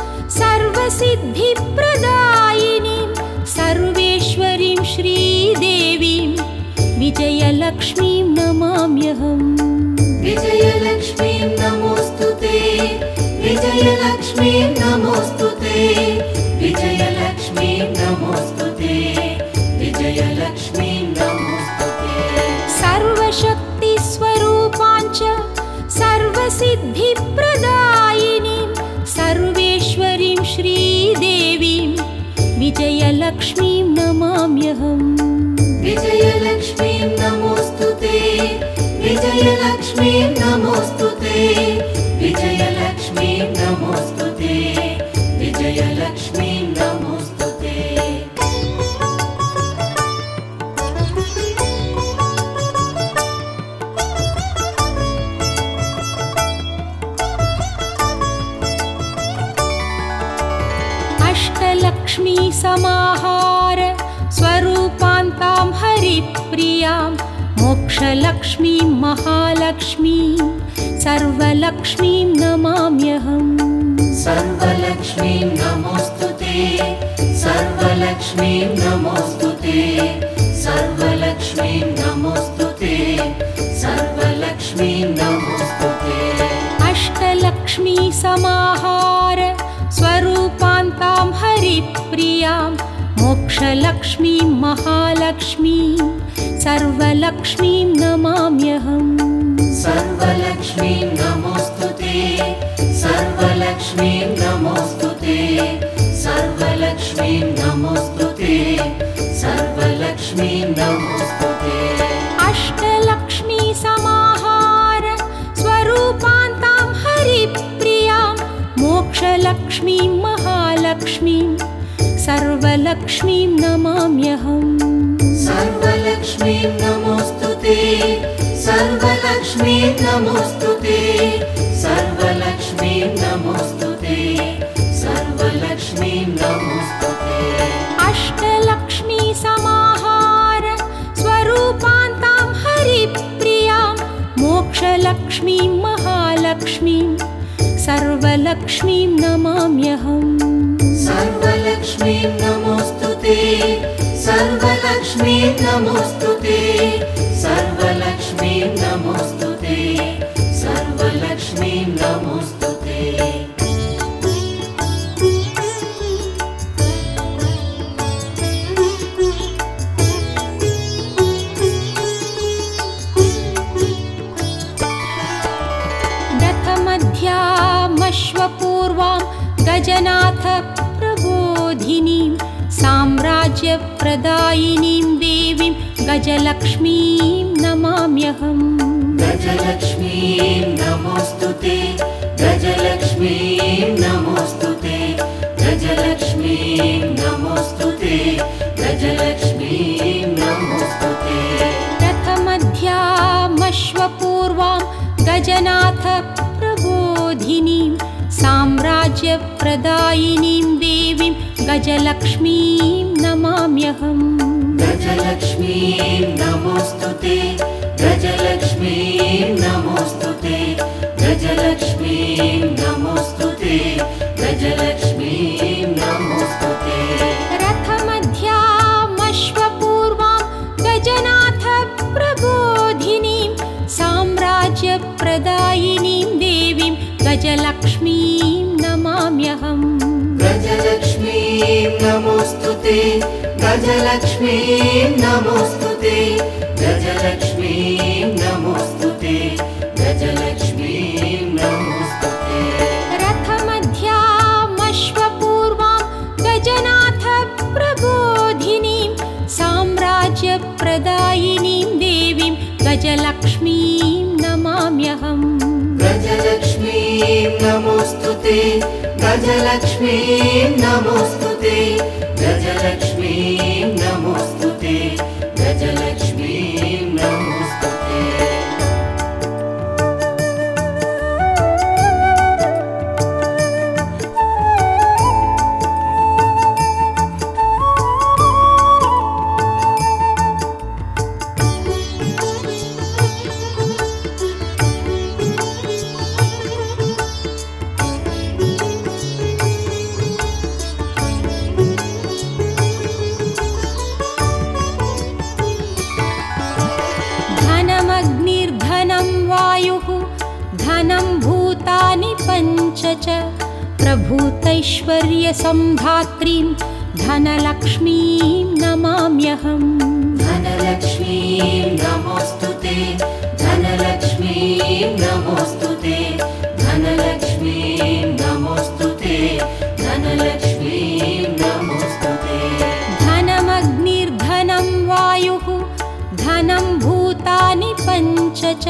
सर्वसिद्धिप्रदायिनीं सर्वेश्वरीं श्रीदेवीं विजयलक्ष्मीं नमाम्यहम्। विजयलक्ष्मीं नमोऽस्तुते, विजयलक्ष्मीं नमोऽस्तुते, विजयलक्ष्मीं नमोऽस्तुते, विजयलक्ष्मीं नमोऽस्तुते। सर्वशक्तिस्वरूपाञ्च सर्वसिद्धिप्रदायिनीं सर्वेश्वरीं श्रीदेवीं विजयलक्ष्मीं नमाम्यहम्। विजयलक्ष्मीं नमोऽस्तुते, विजयलक्ष्मीं नमोऽस्तुते, विजयलक्ष्मीं नमोऽस्तुते, विजयलक्ष्मीं नमोऽस्तुते। अष्टलक्ष्मी समाहार स्वरूपान्तां हरिप्रियां मोक्षलक्ष्मीं महालक्ष्मीं सर्वलक्ष्मीं नमाम्यहम्। सर्वलक्ष्मीं नमोऽस्तुते, सर्वलक्ष्मीं नमोऽस्तुते, सर्वलक्ष्मीं नमोऽस्तुते, सर्वलक्ष्मीं नमोऽस्तुते। अष्टलक्ष्मी समाहार स्वरूपान्तां हरिप्रियां मोक्षलक्ष्मीं महालक्ष्मीं सर्वलक्ष्मीं नमाम्यहम्। सर्वलक्ष्मीं नमोऽस्तुते, सर्वलक्ष्मीं नमोऽस्तुते, सर्वलक्ष्मीं नमोऽस्तुते, सर्वलक्ष्मीं नमोऽस्तुते। अष्टलक्ष्मी समाहार स्वरूपान्तां हरिप्रियां मोक्षलक्ष्मीं महालक्ष्मीं सर्वलक्ष्मीं नमाम्यहम्। सर्वलक्ष्मीं नमोऽस्तुते, सर्वलक्ष्मीं नमोऽस्तुते, सर्वलक्ष्मीं नमोऽस्तुते, सर्वलक्ष्मीं नमोऽस्तुते। अष्टलक्ष्मी समाहार स्वरूपान्तां हरिप्रियां मोक्षलक्ष्मीं महालक्ष्मीं सर्वलक्ष्मीं नमाम्यहम्। सर्वलक्ष्मीं नमोऽस्तुते, सर्वलक्ष्मीं नमोऽस्तुते, सर्वलक्ष्मीं नमोऽस्तुते, गजनाथ प्रबोधिनीं साम्राज्यप्रदायिनीं देवीं गजलक्ष्मीं नमाम्यहम्। गजलक्ष्मीं नमोऽस्तुते, गजलक्ष्मीं नमोऽस्तुते, गजलक्ष्मीं नमोऽस्तुते, गजलक्ष्मीं नमोऽस्तुते। रथमध्यामश्वपूर्वां गजनाथ प्रबोधिनीं साम्राज्यप्रदायिनीं देवीं गजलक्ष्मीं नमाम्यहम्। गजलक्ष्मीं नमोऽस्तुते, गजलक्ष्मीं नमोऽस्तुते, गजलक्ष्मीं नमोऽस्तुते, गजलक्ष्मीं नमोऽस्तुते। रथमध्यामश्वपूर्वां गजनाथ प्रबोधिनीं साम्राज्यप्रदायिनीं देवीं गजलक्ष्मीं नमाम्यहम्। गजलक्ष्मीं नमोऽस्तुते, गजलक्ष्मीं नमोऽस्तुते, गजलक्ष्मीं नमोऽस्तुते, गजलक्ष्मीं नमोऽस्तुते। रथमध्यामश्वपूर्वां गजनाथ प्रबोधिनीं साम्राज्यप्रदायिनीं देवीं गजलक्ष्मीं नमाम्यहम्। गजलक्ष्मीं नमोऽस्तुते, गजलक्ष्मीं नमोऽस्तुते, गजलक्ष्मीं नमोऽस्तुते, गजलक्ष्मीं नमोऽस्तुते। धनमग्निर्धनं वायुः धनं भूतानि पञ्च च प्रभूतैश्वर्यसम्धात्रीं धनलक्ष्मीं नमाम्यहम्। धनलक्ष्मीं नमोऽस्तुते, धनलक्ष्मीं नमोऽस्तुते, धनलक्ष्मीं नमोऽस्तुते, धनलक्ष्मीं नमोऽस्तुते। धनमग्निर्धनं वायुः धनं भूतानि पञ्च च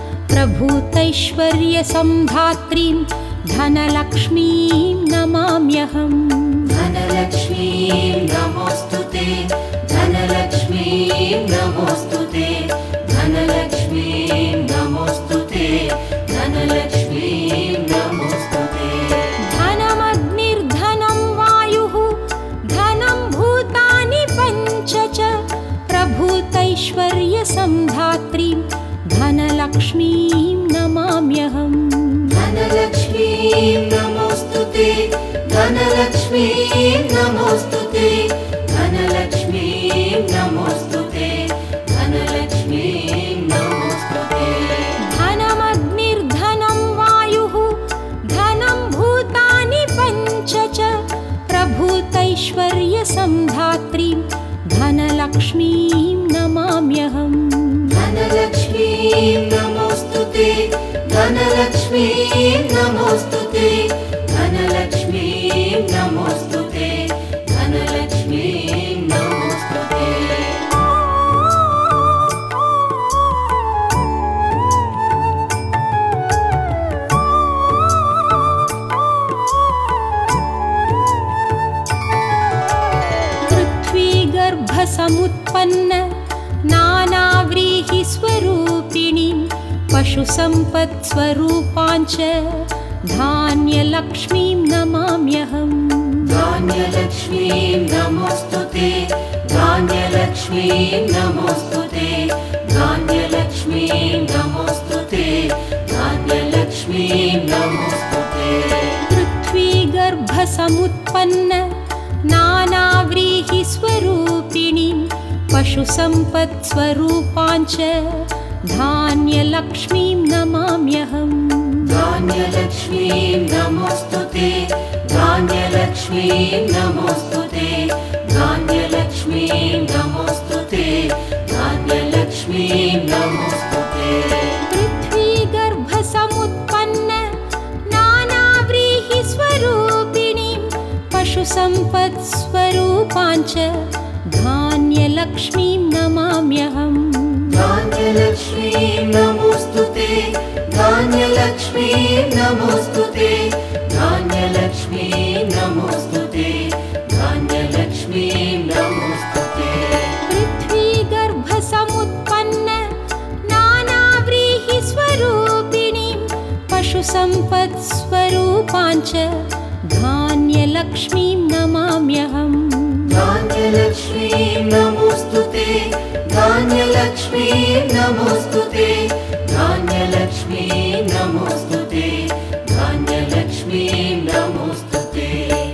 प्रभूतैश्वर्यसम्धात्रीं धनलक्ष्मीं नमाम्यहम्। धनलक्ष्मीं नमोऽस्तुते, धनलक्ष्मीं नमोऽस्तुते, धनलक्ष्मीं नमोऽस्तुते, धनलक्ष्मीं नमोऽस्तुते। धनमग्निर्धनं वायुः धनं भूतानि पञ्च च प्रभूतैश्वर्यसम्धात्रीं धनलक्ष्मीं नमाम्यहम्। धनलक्ष्मीं नमोऽस्तुते, धनलक्ष्मीं नमोऽस्तुते, धनलक्ष्मीं नमोऽस्तुते, धनलक्ष्मीं नमोऽस्तुते। धनमग्निर्धनं वायुः धनं भूतानि पञ्च च प्रभूतैश्वर्यसम्धात्रीं धनलक्ष्मीं नमाम्यहम्। धनलक्ष्मीं नमोऽस्तुते, धनलक्ष्मीं नमोऽस्तुते, धनलक्ष्मीं नमोऽस्तुते, धनलक्ष्मीं नमोऽस्तुते। पृथ्वीगर्भसमुत्पन्न नानाव्रीहिस्वरूपिणीं पशुसम्पत्स्वरूपाञ्च धान्यलक्ष्मीं नमाम्यहम्। धान्यलक्ष्मीं नमोऽस्तुते, धान्यलक्ष्मीं नमोऽस्तुते, धान्यलक्ष्मीं नमोऽस्तुते, धान्यलक्ष्मीं नमोऽस्तुते। पृथ्वीगर्भसमुत्पन्न नानाव्रीहिस्वरूपिणीं पशुसम्पत्स्वरूपाञ्च धान्यलक्ष्मीं नमाम्यहम्। धान्यलक्ष्मीं नमोऽस्तुते, धान्यलक्ष्मीं नमोऽस्तुते, धान्यलक्ष्मीं नमोऽस्तुते, धान्यलक्ष्मीं नमोऽस्तुते। पृथ्वीगर्भसमुत्पन्न नानाव्रीहिस्वरूपिणीं पशुसम्पत्स्वरूपाञ्च धान्यलक्ष्मीं नमाम्यहम्। धान्यलक्ष्मीं नमोऽस्तुते, धान्यलक्ष्मीं नमोऽस्तुते, धान्यलक्ष्मीं नमोऽस्तुते, धान्यलक्ष्मीं नमोऽस्तुते। पृथ्वीगर्भसमुत्पन्न नानाव्रीहिस्वरूपिणीं पशुसम्पत्स्वरूपाञ्च धान्यलक्ष्मीं नमाम्यहम्। धान्यलक्ष्मीं नमोऽस्तुते, धान्यलक्ष्मीं नमोऽस्तुते, धान्यलक्ष्मीं नमोऽस्तुते, धान्यलक्ष्मीं नमोऽस्तुते।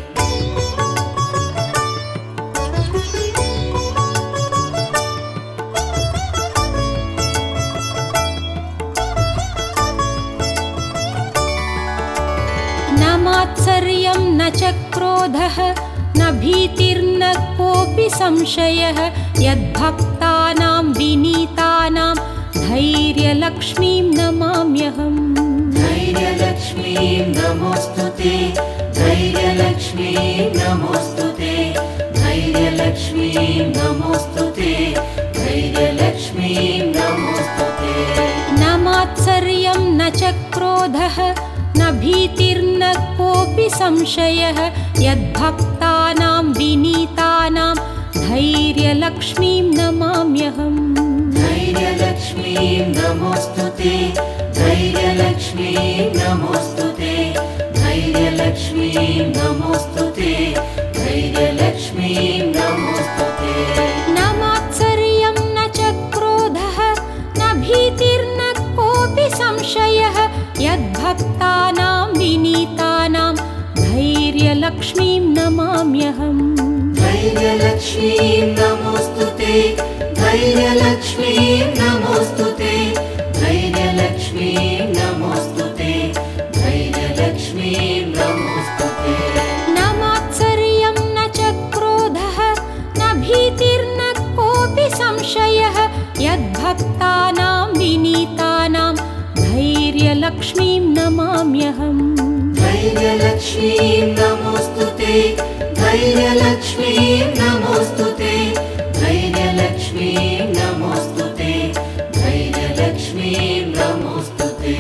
न मात्सर्यं न च क्रोधः न भीतिर्न कोऽपि संशयः यद्भक्तानां विनीतानां धैर्यलक्ष्मीं नमाम्यहम्। धैर्यलक्ष्मीं नमोऽस्तुते, धैर्यलक्ष्मीं नमोऽस्तुते, धैर्यलक्ष्मीं नमोऽस्तुते, धैर्यलक्ष्मीं नमोऽस्तुते। न मात्सर्यं न च क्रोधः न भीतिर्न कोऽपि संशयः यद्भक्तानां विनीतानां धैर्यलक्ष्मीं नमाम्यहम्। धैर्यलक्ष्मीं नमोऽस्तुते, धैर्यलक्ष्मीं नमोऽस्तुते, धैर्यलक्ष्मीं नमोऽस्तुते, धैर्यलक्ष्मीं नमोऽस्तुते। न मात्सर्यं न च क्रोधः न भीतिर्न कोऽपि संशयः यद्भक्तानां विनीतानां धैर्यलक्ष्मीं नमाम्यहम्। धैर्यलक्ष्मीं नमोऽस्तुते, धैर्यलक्ष्मीं नमोऽस्तुते, धैर्यलक्ष्मीं नमोऽस्तुते, धैर्यलक्ष्मीं नमोऽस्तुते। न मात्सर्यं न च क्रोधः न भीतिर्न कोऽपि संशयः यद्भक्तानां विनीतानां धैर्यलक्ष्मीं नमाम्यहम्। धैर्यलक्ष्मीं नमोऽस्तुते, धैर्यलक्ष्मीं नमोऽस्तुते, धैर्यलक्ष्मीं नमोऽस्तुते, धैर्यलक्ष्मीं नमोऽस्तुते।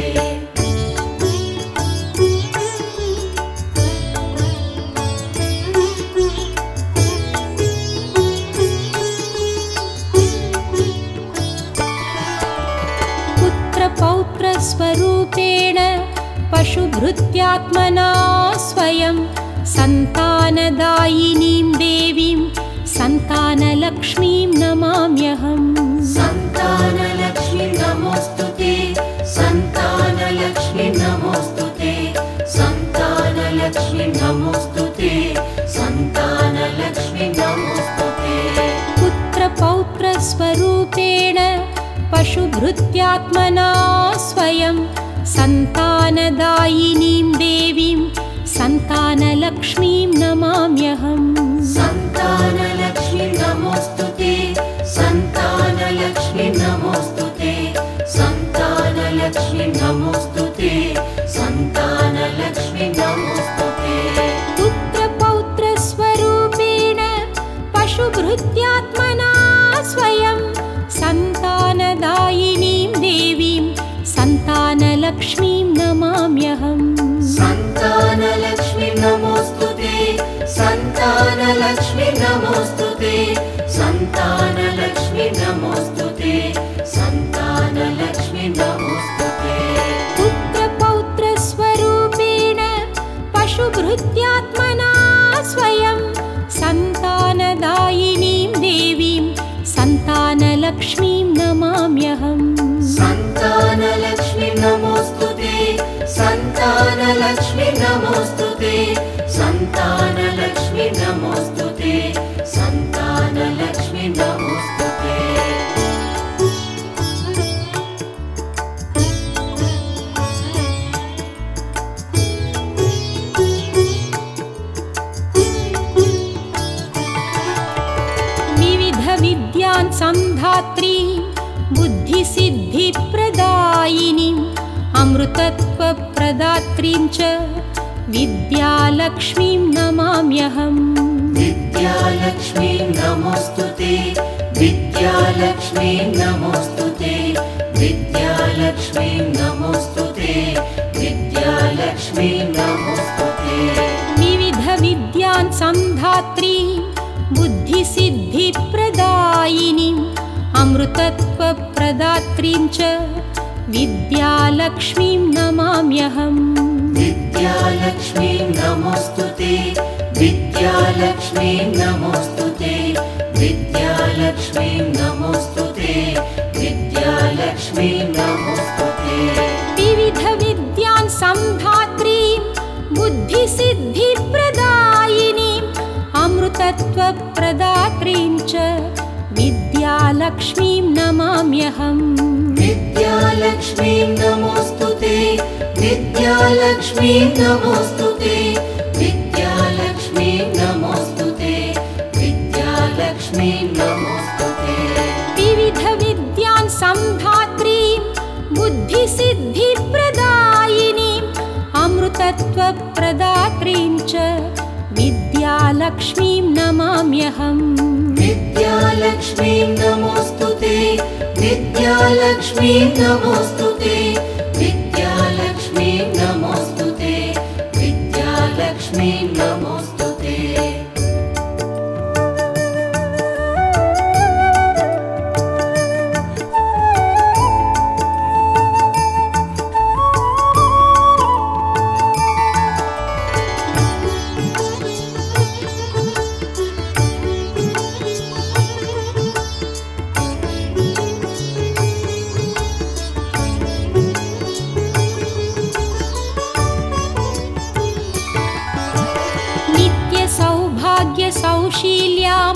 पुत्रपौत्रस्वरूपेण पशुभृत्यात्मना स्वयं सन्तानदायिनीं देवीं सन्तानलक्ष्मीं नमाम्यहम्। सन्तानलक्ष्मीं नमोऽस्तुते, सन्तानलक्ष्मीं नमोऽस्तुते, सन्तानलक्ष्मीं नमोऽस्तुते, सन्तानलक्ष्मीं नमोऽस्तुते। पुत्रपौत्रस्वरूपेण पशुभृत्यात्मना स्वयं सन्तानदायिनीं देवीं सन्तानलक्ष्मीं नमाम्यहम्। सन्तानलक्ष्मीं नमोऽस्तुते, सन्तानलक्ष्मीं नमोऽस्तुते, सन्तानलक्ष्मीं नमोऽस्तुते, सन्तानलक्ष्मीं नमोऽस्तुते। पुत्रपौत्रस्वरूपेण पशुभृत्यात्मना स्वयं सन्तानदायिनीं देवीं सन्तानलक्ष्मीं नमाम्यहम्। सन्तानलक्ष्मीं नमोऽस्तुते, सन्तानलक्ष्मीं नमोऽस्तुते, सन्तानलक्ष्मीं नमोऽस्तुते, सन्तानलक्ष्मीं नमोऽस्तुते। पुत्रपौत्रस्वरूपेण पशुभृत्यात्मना स्वयं सन्तानदायिनीं देवीं सन्तानलक्ष्मीं नमाम्यहम्। सन्तानलक्ष्मीं नमोऽस्तुते, सन्तानलक्ष्मीं नमोऽस्तुते, सन्तानलक्ष्मीं नमोऽस्तुते, सन्तानलक्ष्मीं नमोऽस्तुते। विविधविद्यान् संधात्री बुद्धिसिद्धिप्रदायिनीम् अमृतत्वप्रदात्रीं च विद्यालक्ष्मीं नमाम्यहम्। विद्यालक्ष्मीं नमोऽस्तुते, विद्यालक्ष्मीं नमोऽस्तुते, विद्यालक्ष्मीं नमोऽस्तुते, विद्यालक्ष्मीं नमोऽस्तुते। विविधविद्यान् संधात्री बुद्धिसिद्धिप्रदायिनीम् अमृतत्वप्रदात्रीं च विद्यालक्ष्मीं नमाम्यहम्। विद्यालक्ष्मीं नमोऽस्तुते, विद्यालक्ष्मीं नमोऽस्तुते, विद्यालक्ष्मीं नमोऽस्तुते, विद्यालक्ष्मीं नमोऽस्तुते। विविधविद्यान् संधात्रीं बुद्धिसिद्धिप्रदायिनीम् अमृतत्वप्रदात्रीं च विद्यालक्ष्मीं नमाम्यहम्। विद्यालक्ष्मीं नमोऽस्तुते, विद्यालक्ष्मीं नमोऽस्तुते, विद्यालक्ष्मीं नमोऽस्तुते, विद्यालक्ष्मीं नमोऽस्तुते। विविधविद्यान् संधात्रीं बुद्धिसिद्धिप्रदायिनीम् अमृतत्वप्रदात्रीं च विद्यालक्ष्मीं नमाम्यहम्। विद्यालक्ष्मीं नमोऽस्तुते, विद्यालक्ष्मीं नमोऽस्तुते, विद्यालक्ष्मीं नमोऽस्तुते, विद्यालक्ष्मीं नमोऽस्तुते। सौशील्यां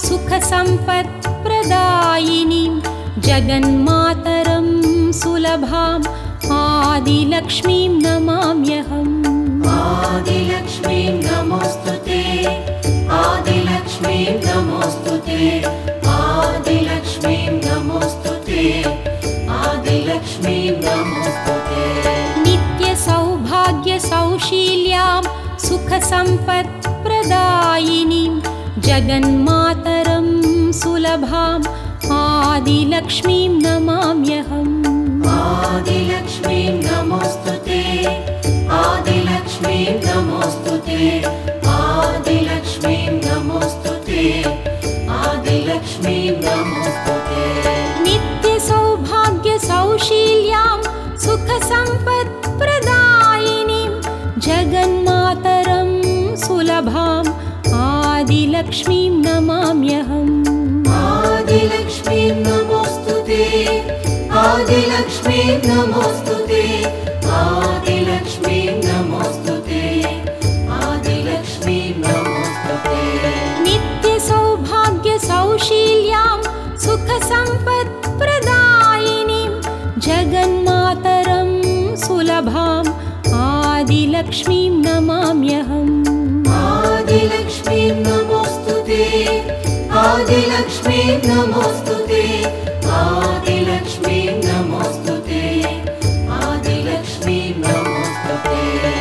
सुखसम्पत्प्रदायिनीं जगन्मातरं सुलभाम् आदिलक्ष्मीं नमाम्यहम्। आदिलक्ष्मीं नमोऽस्तुते, आदिलक्ष्मीं नमोऽस्तुते, आदिलक्ष्मीं नमोऽस्तुते, आदिलक्ष्मीं नमोऽस्तुते। नित्यसौभाग्यसौशील्यां सुखसम्पत्प्रदायिनीं जगन्मातरं सुलभाम् आदिलक्ष्मीं नमाम्यहम्। आदिलक्ष्मीं नमोऽस्तुते, आदिलक्ष्मीं नमोऽस्तुते, आदिलक्ष्मीं नमोऽस्तुते, आदिलक्ष्मीं नमोऽस्तुते। नित्यसौभाग्यसौशील्यां सुखसम्पत्प्रदायिनीं जगन्मातरं सुलभाम् आदिलक्ष्मीं नमाम्यहम्। आदिलक्ष्मीं नमोऽस्तुते, आदिलक्ष्मीं नमोऽस्तुते, आदिलक्ष्मीं नमोऽस्तुते, आदिलक्ष्मीं नमोऽस्तुते। नित्यसौभाग्यसौशील्यां सुखसम्पत्प्रदायिनीं जगन्मातरं सुलभाम् आदिलक्ष्मीं नमाम्यहम्। आदिलक्ष्मीं नमोऽस्तुते, आदिलक्ष्मीं नमोऽस्तुते, आदिलक्ष्मीं नमोऽस्तुते, आदिलक्ष्मीं नमोऽस्तुते।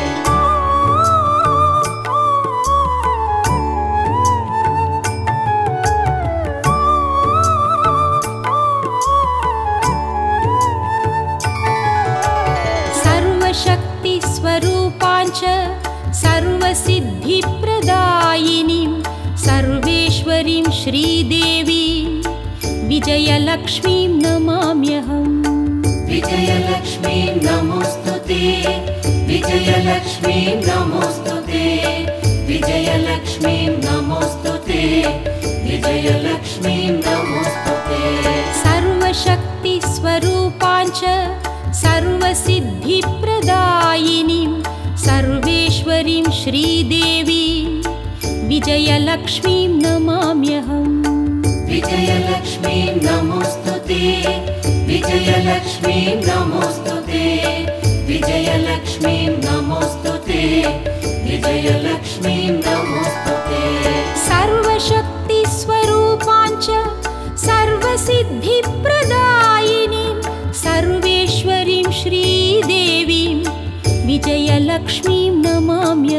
सर्वशक्तिस्वरूपाञ्च सर्वसिद्धिप्रदायिनीं सर्वेश्वरीं श्रीदेवीं विजयलक्ष्मीं नमाम्यहम्। विजयलक्ष्मीं नमोऽस्तुते, विजयलक्ष्मीं नमोऽस्तुते, विजयलक्ष्मीं नमोऽस्तुते, विजयलक्ष्मीं नमोऽस्तुते। सर्वशक्तिस्वरूपाञ्च सर्वसिद्धिप्रदायिनीं सर्वेश्वरीं श्रीदेवीं विजयलक्ष्मीं नमाम्यहम्। विजयलक्ष्मीं नमोऽस्तुते, विजयलक्ष्मीं नमोऽस्तुते, विजयलक्ष्मीं नमोऽस्तुते, विजयलक्ष्मीं नमोऽस्तुते। सर्वशक्तिस्वरूपाञ्च सर्वसिद्धिप्रदायिनीं सर्वेश्वरीं श्रीदेवीं विजयलक्ष्मीं नमाम्यहम्।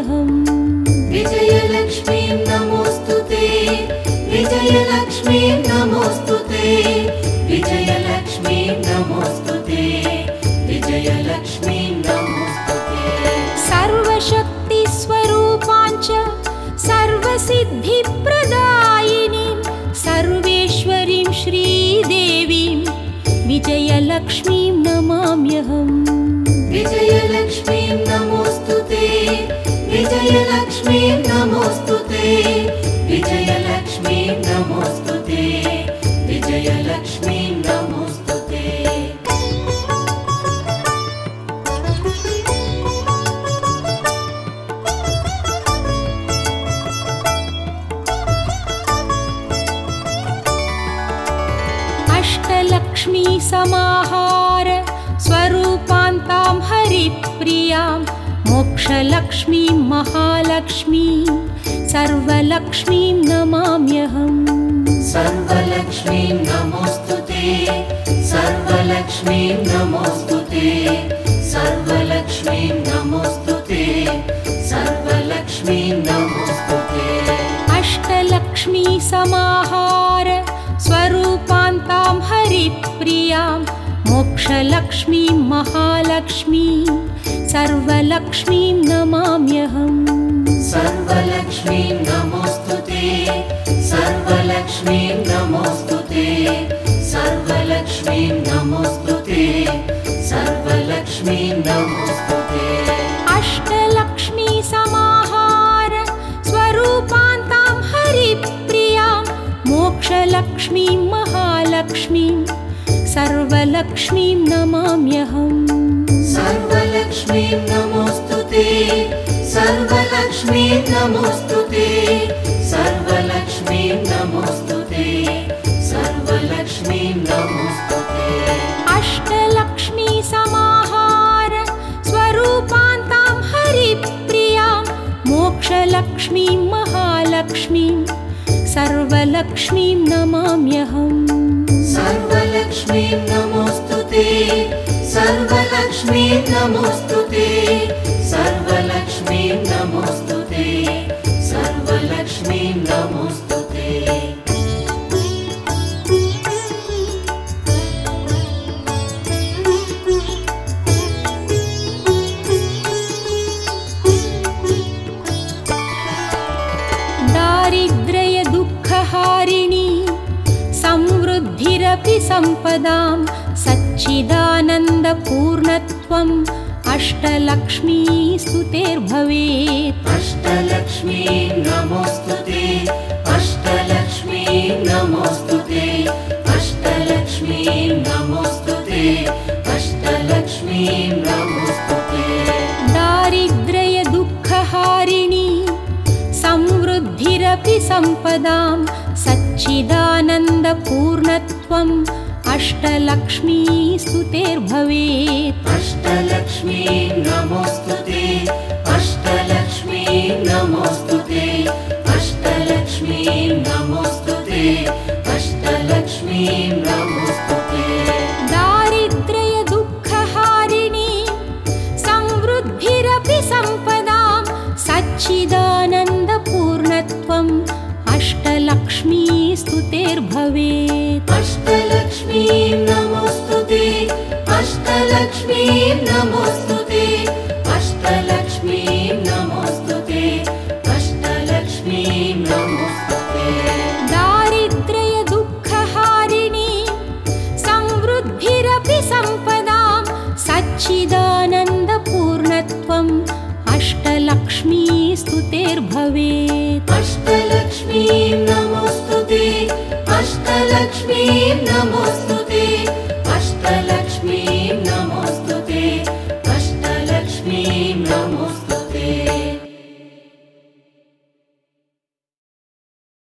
विजयलक्ष्मीं नमाम्यहम् विजयलक्ष्मीं नमोऽस्तुते विजयलक्ष्मीं नमोऽस्तुते विजयलक्ष्मीं नमोऽस्तुते विजयलक्ष्मीं नमोऽस्तुते अष्टलक्ष्मी समाहार स्वरूपान्तां हरिप्रियां मोक्षलक्ष्मीं महालक्ष्मीं सर्वलक्ष्मीं नमाम्यहम् सर्वलक्ष्मीं नमोऽस्तुते सर्वलक्ष्मीं नमोऽस्तुते सर्वलक्ष्मीं नमोऽस्तुते सर्वलक्ष्मीं नमोऽस्तुते अष्टलक्ष्मी समाहार स्वरूपान्तां हरिप्रियां मोक्षलक्ष्मीं महालक्ष्मीं सर्वलक्ष्मीं नमाम्यहम् सर्वलक्ष्मीं नमोऽस्तुते सर्वलक्ष्मीं नमोऽस्तुते सर्वलक्ष्मीं नमोऽस्तुते सर्वलक्ष्मीं नमोऽस्तुते अष्टलक्ष्मी समाहार स्वरूपान्तां हरिप्रियां मोक्षलक्ष्मीं महालक्ष्मीं सर्वलक्ष्मीं नमाम्यहम् सर्वलक्ष्मीं नमोऽस्तुते सर्वलक्ष्मीं नमोऽस्तुते सर्वलक्ष्मीं नमोऽस्तुते सर्वलक्ष्मीं नमोऽस्तुते अष्टलक्ष्मी समाहार स्वरूपान्तां हरिप्रियां मोक्षलक्ष्मीं महालक्ष्मीं सर्वलक्ष्मीं नमाम्यहम् सर्वलक्ष्मीं नमोऽस्तुते सर्वलक्ष्मीं नमोऽस्तुते सर्वलक्ष्मीं नमोऽस्तुते सर्वलक्ष्मीं नमोऽस्तुते दारिद्र्य दुःखहारिणी समृद्धिरपि सम्पदां सच्चिदानन्दपूर्णत्वम् अष्टलक्ष्मी स्तुतेर्भवेत् अष्टलक्ष्मीं नमोऽस्तुते अष्टलक्ष्मीं नमोऽस्तुते अष्टलक्ष्मीं नमोऽस्तुते अष्टलक्ष्मीं नमोऽस्तुते दारिद्र्य दुःखहारिणी समृद्धिरपि सम्पदां सच्चिदानन्दपूर्णत्वम् अष्टलक्ष्मी स्तुतेर्भवेत् अष्टलक्ष्मीं नमोऽस्तुते अष्टलक्ष्मीं नमोऽस्तुते अष्टलक्ष्मीं नमोऽस्तुते अष्टलक्ष्मीं नमोऽस्तुते दारिद्र्य दुःखहारिणी समृद्धिरपि सम्पदां सच्चिदानन्दपूर्णत्वम् अष्टलक्ष्मी स्तुतेर्भवेत् अष्टलक्ष्मीं नमोऽस्तुते अष्टलक्ष्मीं नमोऽस्तुते अष्टलक्ष्मीं नमोऽस्तुते अष्टलक्ष्मीं नमोऽस्तुते दारिद्र्य दुःखहारिणी समृद्धिरपि सम्पदां सच्चिदानन्दपूर्णत्वम् अष्टलक्ष्मी स्तुतेर्भवेत् अष्टलक्ष्मीं